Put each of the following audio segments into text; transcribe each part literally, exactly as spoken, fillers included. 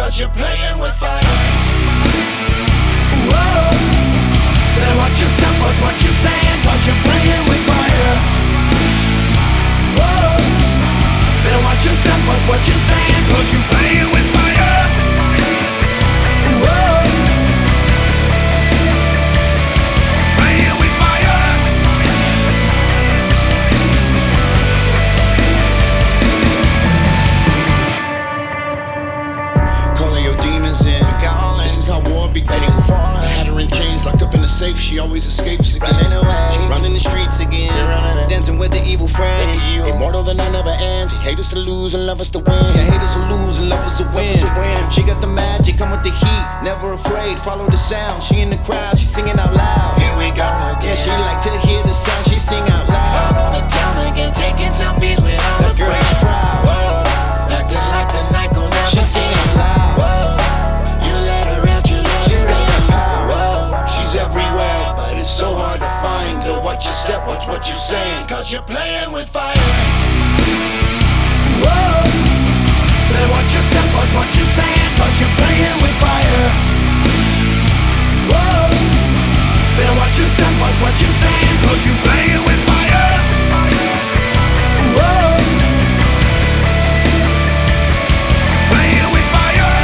cause you're playing with fire. Whoa. Better watch your step, watch what you're saying, cause you're playing with fire. Whoa. Better watch your step, watch what you're saying, cause you're playing with fire. Whoa. Playing with fire. Calling your demons in. This is how war begins. I had her in chains, locked up in the safe. She always escapes again. She running the streets again, dancing with the evil friends. Immortal, the night never ends. He hate us to lose and love us to win. Yeah, hate us to lose and love us to win. She got the magic, come with the heat, never afraid. Follow the sound. She in the crowd, she singing out loud. Here we go again. Yeah, she like to hear the sound. She sing out loud. Out on the town again, taking selfies with all That the girl is friends. proud. Whoa. Acting like the night gon' never She sing out loud. Whoa. You let her out, you let She's her got out. the power. Whoa. She's everywhere, but it's so hard to find her. Watch your step, watch what you're saying, cause you're playing with fire. Whoa. Better watch your step, watch what you're saying, cause you're playing with fire. Whoa. Better watch your step, watch what you're saying, cause you're playing with fire. Whoa. Playing with fire.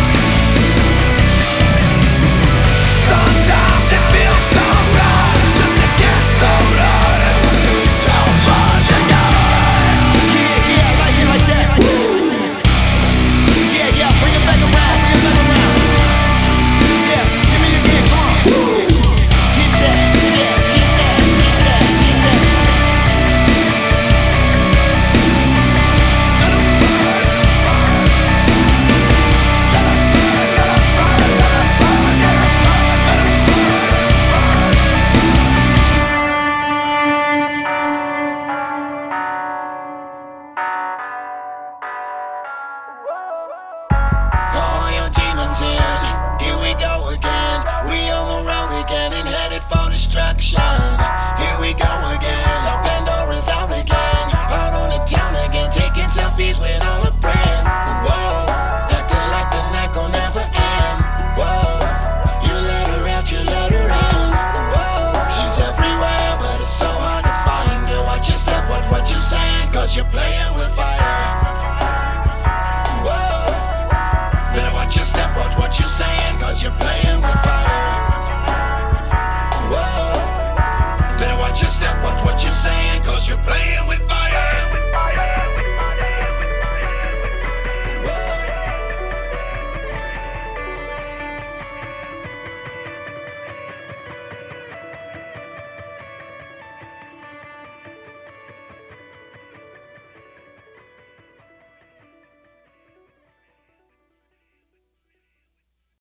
Sometimes it feels so right just to get so right. So hard to go. Yeah, yeah, I like it like that. Yeah, yeah, bring it back around, bring it back around. Yeah, give me again, come on. Hit that, yeah, hit that, hit that, hit that. Call your demons in, here we go again. We on the road again and headed for destruction. Here we go again, our Pandora's out again. Out on the town again, taking selfies with all her friends. Whoa, acting like the night gon' never end. Whoa, you let her out, you let her in. Whoa, she's everywhere, but it's so hard to find her. Watch your step, watch what you're saying, cause you're playing with fire.